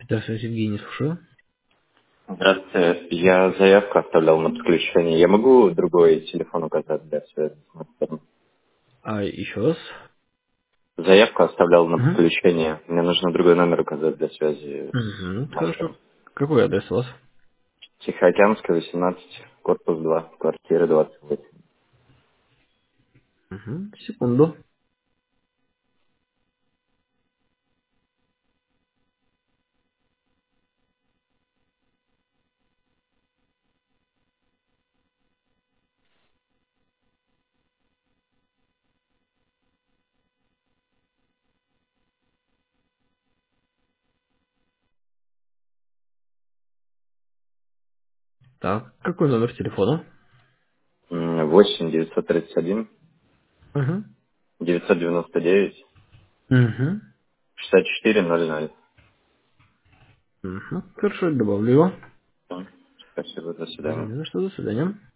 Здравствуйте, Евгений, слушаю. Здравствуйте. Я заявку оставлял на подключение. Я могу другой телефон указать для связи с мастером? А еще раз. Заявку оставлял на Угу. подключение. Мне нужно другой номер указать для связи Угу. с Хорошо. мастером. Какой адрес у вас? Тихоокеанская, 18, корпус 2, квартира 28. Угу. Секунду. Так, какой номер телефона? 8 931 Угу. 999 Угу. 64 00. Угу. Хорошо, добавлю его. Спасибо, до свидания. Не за что, до свидания.